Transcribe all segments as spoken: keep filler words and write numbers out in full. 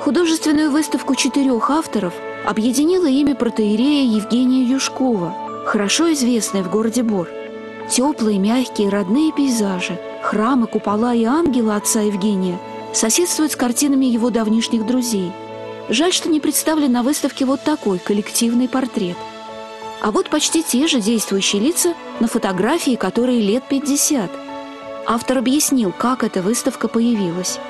Художественную выставку четырех авторов объединило имя протоиерея Евгения Юшкова, хорошо известное в городе Бор. Теплые, мягкие, родные пейзажи, храмы, купола и ангелы отца Евгения соседствуют с картинами его давнишних друзей. Жаль, что не представлен на выставке вот такой коллективный портрет. А вот почти те же действующие лица на фотографии, которые лет пятьдесят. Автор объяснил, как эта выставка появилась.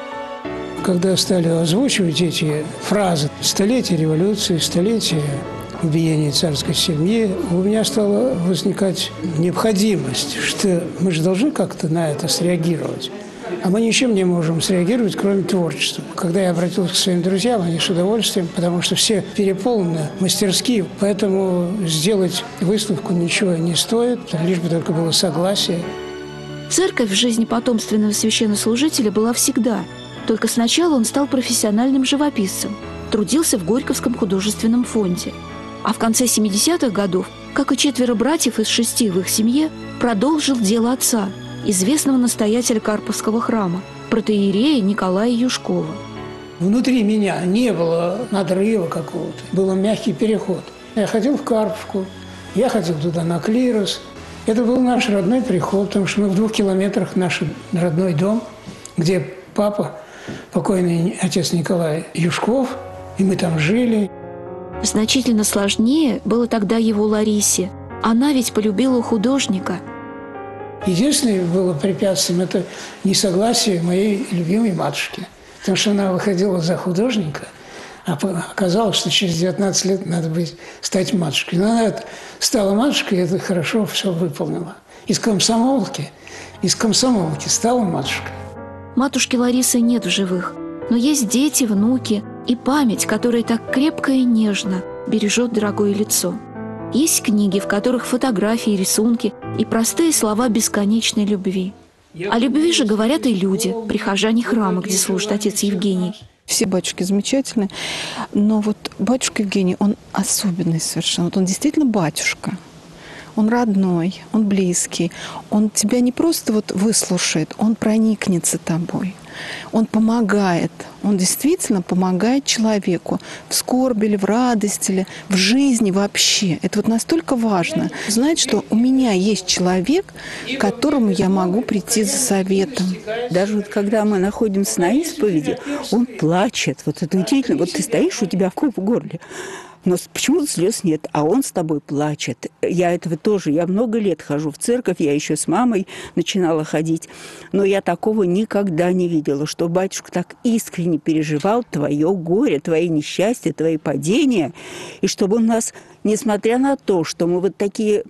Когда стали озвучивать эти фразы «столетие революции», «столетие убиения царской семьи», у меня стала возникать необходимость, что мы же должны как-то на это среагировать. А мы ничем не можем среагировать, кроме творчества. Когда я обратился к своим друзьям, они с удовольствием, потому что все переполнены мастерские, поэтому сделать выставку ничего не стоит, лишь бы только было согласие. Церковь в жизни потомственного священнослужителя была всегда. Только сначала он стал профессиональным живописцем, трудился в Горьковском художественном фонде. А в конце семидесятых годов, как и четверо братьев из шести в их семье, продолжил дело отца, известного настоятеля Карповского храма, протоиерея Николая Юшкова. Внутри меня не было надрыва какого-то, был мягкий переход. Я ходил в Карповку, я ходил туда на клирос. Это был наш родной приход, потому что мы в двух километрах наш родной дом, где папа, покойный отец Николай Юшков, и мы там жили. Значительно сложнее было тогда его Ларисе. Она ведь полюбила художника. Единственное было препятствием – это несогласие моей любимой матушки. Потому что она выходила за художника, а оказалось, что через девятнадцать лет надо быть, стать матушкой. Но она стала матушкой, и это хорошо все выполнила. Из комсомолки, из комсомолки стала матушкой. Матушки Ларисы нет в живых, но есть дети, внуки и память, которая так крепко и нежно бережет дорогое лицо. Есть книги, в которых фотографии, рисунки и простые слова бесконечной любви. О любви же говорят и люди, прихожане храма, где служит отец Евгений. Все батюшки замечательные, но вот батюшка Евгений, он особенный совершенно. Вот он действительно батюшка. Он родной, он близкий. Он тебя не просто вот выслушает, он проникнется тобой. Он помогает. Он действительно помогает человеку в скорби или в радости, или в жизни вообще. Это вот настолько важно. Знать, что у меня есть человек, к которому я могу прийти за советом. Даже вот когда мы находимся на исповеди, он плачет. Вот это удивительно. Вот ты стоишь, у тебя ком в горле. Но почему-то слез нет, а он с тобой плачет. Я этого тоже, я много лет хожу в церковь, я еще с мамой начинала ходить, но я такого никогда не видела, что батюшка так искренне переживал твое горе, твои несчастья, твои падения, и чтобы он нас, несмотря на то, что мы вот такие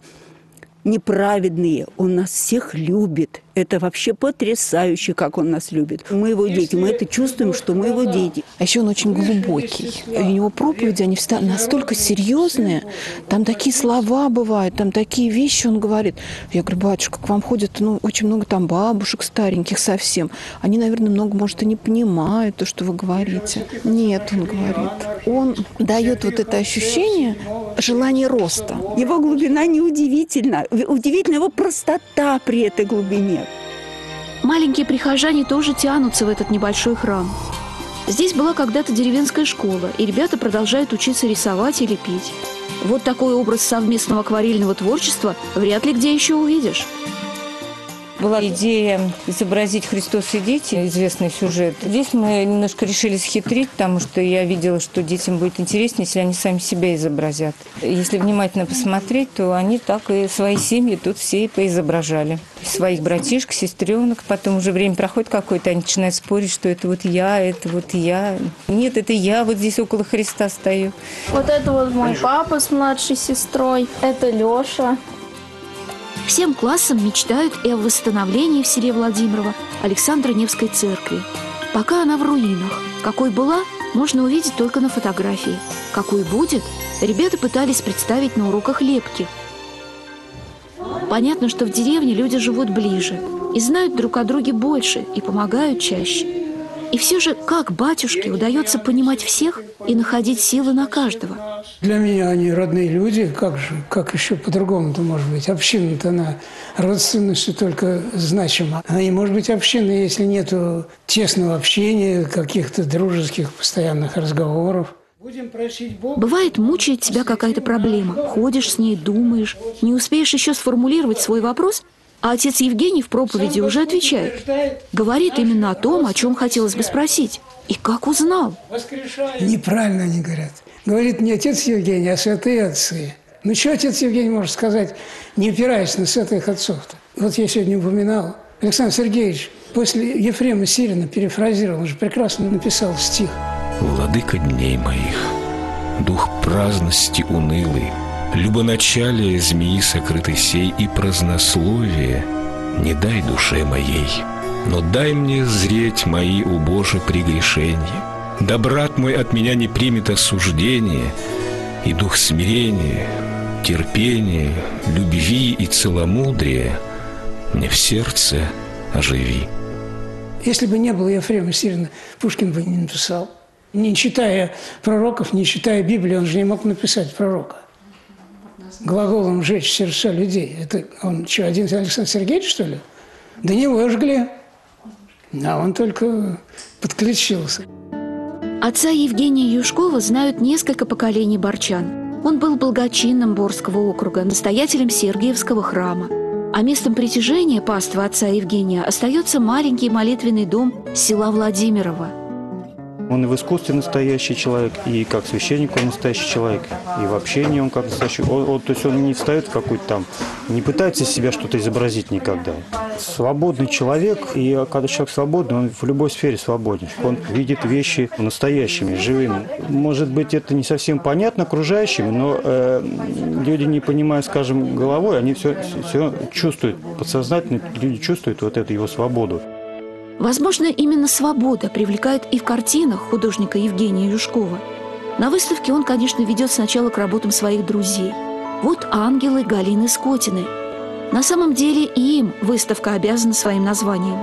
неправедные, он нас всех любит. Это вообще потрясающе, как он нас любит. Мы его дети, мы это чувствуем, что мы его дети. А еще он очень глубокий. У него проповеди, они всегда настолько серьезные. Там такие слова бывают, там такие вещи он говорит. Я говорю, батюшка, к вам ходят ну, очень много там бабушек стареньких совсем. Они, наверное, много, может, и не понимают то, что вы говорите. Нет, он говорит. Он дает вот это ощущение желания роста. Его глубина неудивительна. Удивительна его простота при этой глубине. Маленькие прихожане тоже тянутся в этот небольшой храм. Здесь была когда-то деревенская школа, и ребята продолжают учиться рисовать и лепить. Вот такой образ совместного акварельного творчества вряд ли где еще увидишь. Была идея изобразить «Христос и дети», известный сюжет. Здесь мы немножко решили схитрить, потому что я видела, что детям будет интереснее, если они сами себя изобразят. Если внимательно посмотреть, то они так и свои семьи тут все и поизображали. Своих братишек, сестренок. Потом уже время проходит какое-то, они начинают спорить, что это вот я, это вот я. Нет, это я вот здесь около Христа стою. Вот это вот мой папа с младшей сестрой, это Леша. Всем классам мечтают и о восстановлении в селе Владимирово Александро-Невской церкви. Пока она в руинах. Какой была, можно увидеть только на фотографии. Какой будет, ребята пытались представить на уроках лепки. Понятно, что в деревне люди живут ближе и знают друг о друге больше и помогают чаще. И все же, как батюшке удается понимать всех и находить силы на каждого? Для меня они родные люди, как же, как еще по-другому-то может быть? Община-то она родственностью только значима. Она не может быть общиной, если нет тесного общения, каких-то дружеских постоянных разговоров. Будем просить Бога. Бывает, мучает тебя какая-то проблема. Ходишь с ней, думаешь, не успеешь еще сформулировать свой вопрос, а отец Евгений в проповеди уже отвечает. Говорит именно о том, о чем хотелось бы спросить. И как узнал? Неправильно они говорят. Говорит не отец Евгений, а святые отцы. Ну, что отец Евгений может сказать, не опираясь на святых отцов-то? Вот я сегодня упоминал. Александр Сергеевич после Ефрема Сирина перефразировал, он же прекрасно написал стих. «Владыка дней моих, дух праздности унылый, любоначалие змеи сокрытой сей и празднословие не дай душе моей, но дай мне зреть мои, у Боже, прегрешения. Да брат мой от меня не примет осуждение, и дух смирения, терпения, любви и целомудрия мне в сердце оживи». Если бы не было Ефрема Сирина, Пушкин бы не написал. Не читая пророков, не читая Библии, он же не мог написать пророка. Глаголом «жечь сердца людей». Это он что, один Александр Сергеевич, что ли? Да не выжгли. А он только подключился. Отца Евгения Юшкова знают несколько поколений борчан. Он был благочинным Борского округа, настоятелем Сергиевского храма. А местом притяжения паства отца Евгения остается маленький молитвенный дом села Владимирово. Он и в искусстве настоящий человек, и как священник он настоящий человек, и в общении он как настоящий. Он, он, то есть он не встает в какую-то там, не пытается из себя что-то изобразить никогда. Свободный человек, и когда человек свободный, он в любой сфере свободен. Он видит вещи настоящими, живыми. Может быть, это не совсем понятно окружающим, но э, люди, не понимая, скажем, головой, они все, все чувствуют, подсознательно люди чувствуют вот эту его свободу. Возможно, именно свобода привлекает и в картинах художника Евгения Юшкова. На выставке он, конечно, ведет сначала к работам своих друзей. Вот ангелы Галины Скотиной. На самом деле и им выставка обязана своим названием.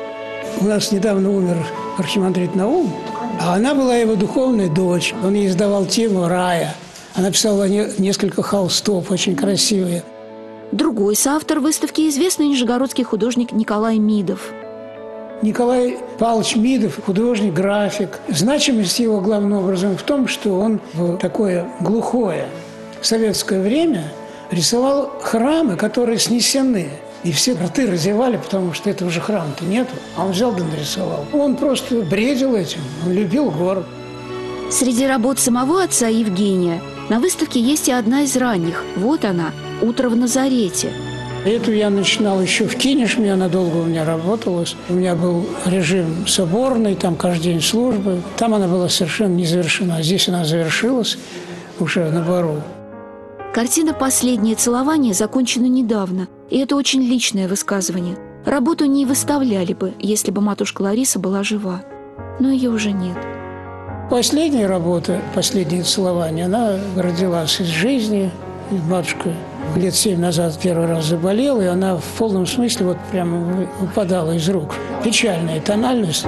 У нас недавно умер архимандрит Наум, а она была его духовная дочь. Он ей издавал тему рая. Она писала несколько холстов, очень красивые. Другой соавтор выставки – известный нижегородский художник Николай Мидов. Николай Павлович Мидов, художник, график. Значимость его главным образом в том, что он в такое глухое советское время рисовал храмы, которые снесены. И все рты разевали, потому что этого же храма-то нету. А он взял да нарисовал. Он просто бредил этим, он любил город. Среди работ самого отца Евгения на выставке есть и одна из ранних. Вот она «Утро в Назарете». Эту я начинал еще в Кинешме, она долго у меня работала. У меня был режим соборный, там каждый день службы. Там она была совершенно не завершена. Здесь она завершилась уже на Бару. Картина «Последнее целование» закончена недавно, и это очень личное высказывание. Работу не выставляли бы, если бы матушка Лариса была жива. Но ее уже нет. Последняя работа, «Последнее целование», она родилась из жизни. Матушка лет семь назад первый раз заболела, и она в полном смысле вот прямо выпадала из рук. Печальная тональность.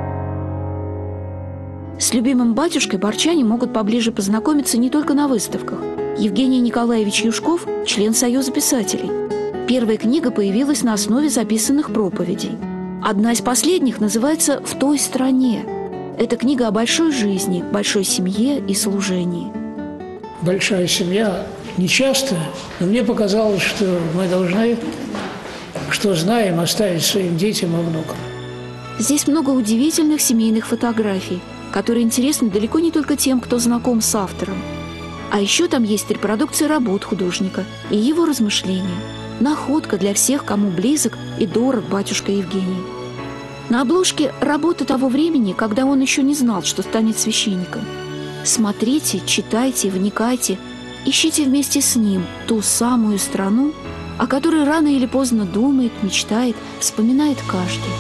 С любимым батюшкой борчане могут поближе познакомиться не только на выставках. Евгений Николаевич Юшков – член Союза писателей. Первая книга появилась на основе записанных проповедей. Одна из последних называется «В той стране». Это книга о большой жизни, большой семье и служении. Большая семья нечасто, но мне показалось, что мы должны, что знаем, оставить своим детям и внукам. Здесь много удивительных семейных фотографий, которые интересны далеко не только тем, кто знаком с автором. А еще там есть репродукция работ художника и его размышления. Находка для всех, кому близок и дорог батюшка Евгений. На обложке работа того времени, когда он еще не знал, что станет священником. Смотрите, читайте, вникайте, ищите вместе с ним ту самую страну, о которой рано или поздно думает, мечтает, вспоминает каждый.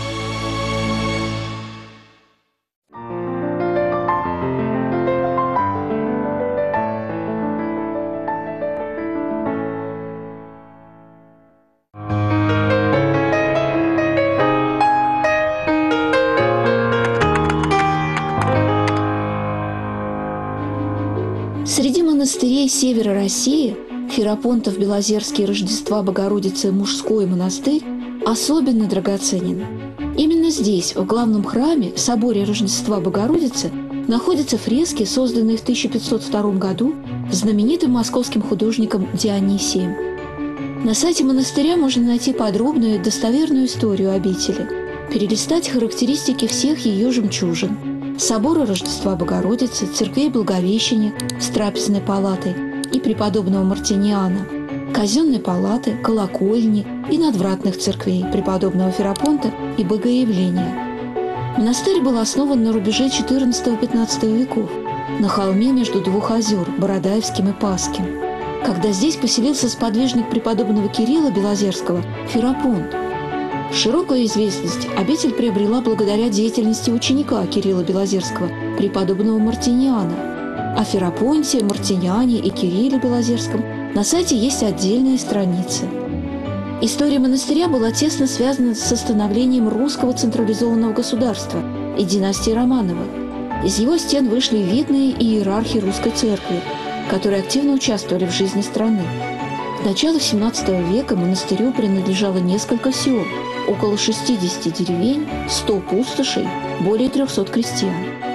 Среди монастырей севера России Ферапонтов, Белозерский, Рождества Богородицы мужской монастырь особенно драгоценен. Именно здесь, в главном храме, в соборе Рождества Богородицы, находятся фрески, созданные в тысяча пятьсот втором году знаменитым московским художником Дионисием. На сайте монастыря можно найти подробную и достоверную историю обители, перелистать характеристики всех ее жемчужин: собора Рождества Богородицы, церквей Благовещения с трапезной палатой и преподобного Мартиниана, казенной палаты, колокольни и надвратных церквей преподобного Ферапонта и Богоявления. Монастырь был основан на рубеже четырнадцатого-пятнадцатого веков, на холме между двух озер, Бородаевским и Пасским, когда здесь поселился сподвижник преподобного Кирилла Белозерского Ферапонт. Широкую известность обитель приобрела благодаря деятельности ученика Кирилла Белозерского, преподобного Мартиниана. О Ферапонте, Мартиниане и Кирилле Белозерском на сайте есть отдельные страницы. История монастыря была тесно связана со становлением русского централизованного государства и династии Романовых. Из его стен вышли видные иерархи русской церкви, которые активно участвовали в жизни страны. К началу семнадцатого века монастырю принадлежало несколько сел, около шестидесяти деревень, сто пустошей, более трехсот крестьян.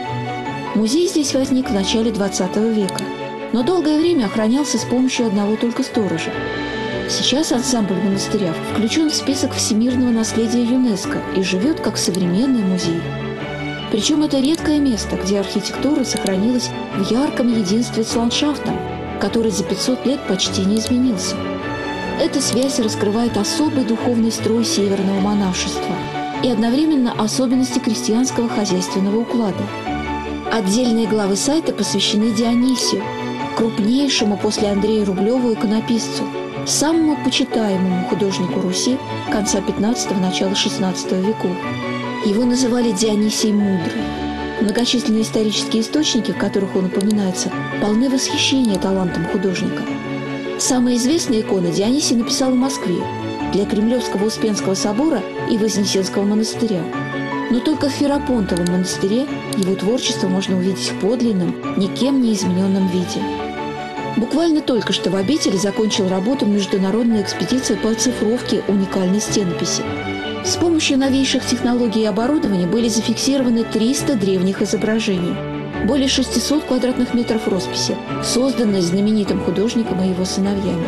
Музей здесь возник в начале двадцатого века, но долгое время охранялся с помощью одного только сторожа. Сейчас ансамбль монастыря включен в список всемирного наследия ЮНЕСКО и живет как современный музей. Причем это редкое место, где архитектура сохранилась в ярком единстве с ландшафтом, который за пятьсот лет почти не изменился. Эта связь раскрывает особый духовный строй северного монашества и одновременно особенности крестьянского хозяйственного уклада. Отдельные главы сайта посвящены Дионисию, крупнейшему после Андрея Рублева иконописцу, самому почитаемому художнику Руси конца пятнадцатого – начала шестнадцатого веков. Его называли Дионисий Мудрый. Многочисленные исторические источники, в которых он упоминается, полны восхищения талантом художника. Самые известные иконы Дионисий написал в Москве для Кремлевского Успенского собора и Вознесенского монастыря. Но только в Ферапонтовом монастыре его творчество можно увидеть в подлинном, никем не измененном виде. Буквально только что в обители закончил работу международная экспедиция по оцифровке уникальной стенописи. С помощью новейших технологий и оборудования были зафиксированы триста древних изображений, более шестисот квадратных метров росписи, созданной знаменитым художником и его сыновьями.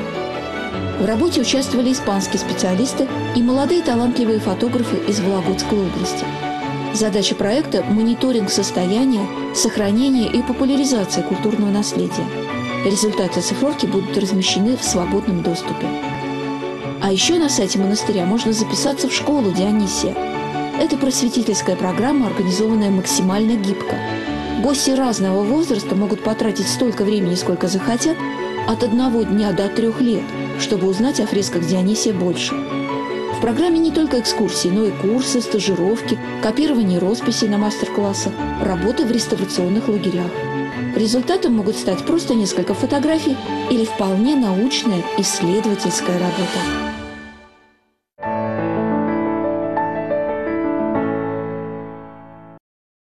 В работе участвовали испанские специалисты и молодые талантливые фотографы из Вологодской области. Задача проекта – мониторинг состояния, сохранения и популяризация культурного наследия. Результаты оцифровки будут размещены в свободном доступе. А еще на сайте монастыря можно записаться в школу Дионисия. Это просветительская программа, организованная максимально гибко. Гости разного возраста могут потратить столько времени, сколько захотят, от одного дня до трех лет, чтобы узнать о фресках Дионисия больше. В программе не только экскурсии, но и курсы, стажировки, копирование росписей на мастер-классах, работы в реставрационных лагерях. Результатом могут стать просто несколько фотографий или вполне научная исследовательская работа.